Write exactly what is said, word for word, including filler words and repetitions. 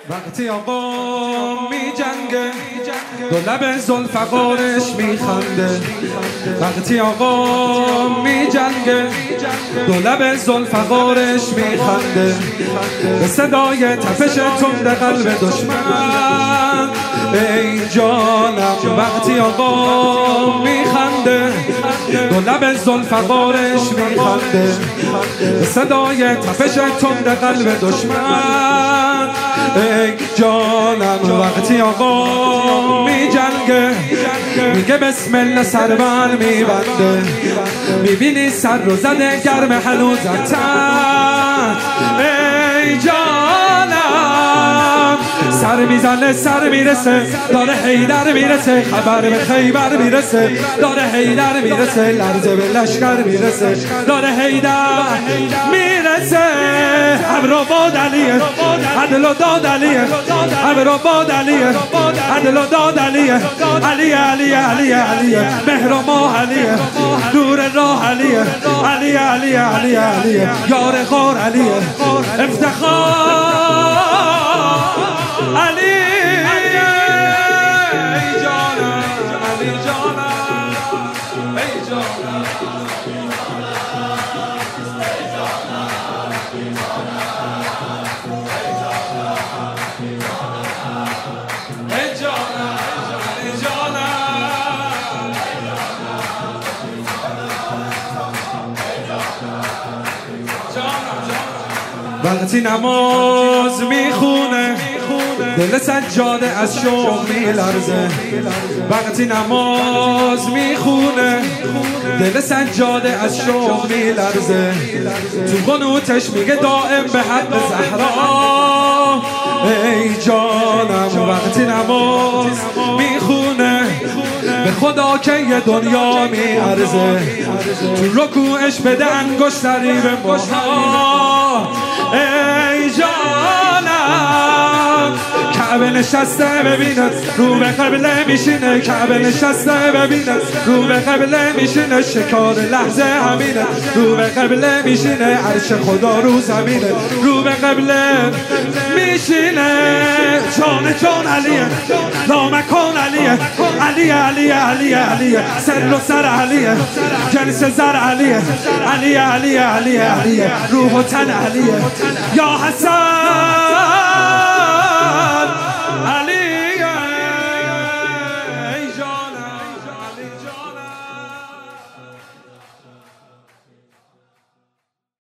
وقتی آقا می جنگه دو لب ذوالفقارش می خنده. وقتی آقا می جنگه دو لب ذوالفقارش می خنده. به صدای تپش تند قلب دشمن ای جانم. وقتی آقا می خنده دو لب ذوالفقارش می خنده. به صدای تپش تند قلب دشمن ای جانم. وقتی آقا می جنگه میگه بسم الله سربر میبنده. میبینی سر رو زده گرم هنوز تن ای جانم. سر میزنه سر میرسه داره حیدر میرسه. خبر به خیبر میرسه داره حیدر میرسه. لرزه به لشکر میرسه داره حیدر میرسه. ابرو باد علیه عدل و داد علیه. ابرو باد علیه عدل و داد علیه. علیه علیه علیه علیه مهر و ماه علیه. نور راه علیه علیه علیه علیه علیه یار خور علیه. افتخار علی ای جانم علی جانم ای جانم. وقتی نماز میخونه دل سجاده از شوق میلرزه. وقتی نماز میخونه دل سجاده از شوق میلرزه. تو قنوتش میگه دائم به حق زهرا ای جانم. وقتی نماز میخونه به خدا که یه دنیا میارزه. تو رکوعش بده انگشتری به ماها ای جانم. کعبه نشسته ببینه رو به قبله میشینه. کعبه نشسته ببینه رو به قبله میشینه. شکار لحظه همینه رو به قبله میشینه. عرش خدا رو زمینه رو به قبله میشینه. جان جان علیه لامکان علیه علیه علیه علیه علیه سر و سر علیه جنس زر علیه علیه علیه علیه علیه روح و تن علیه یا حسن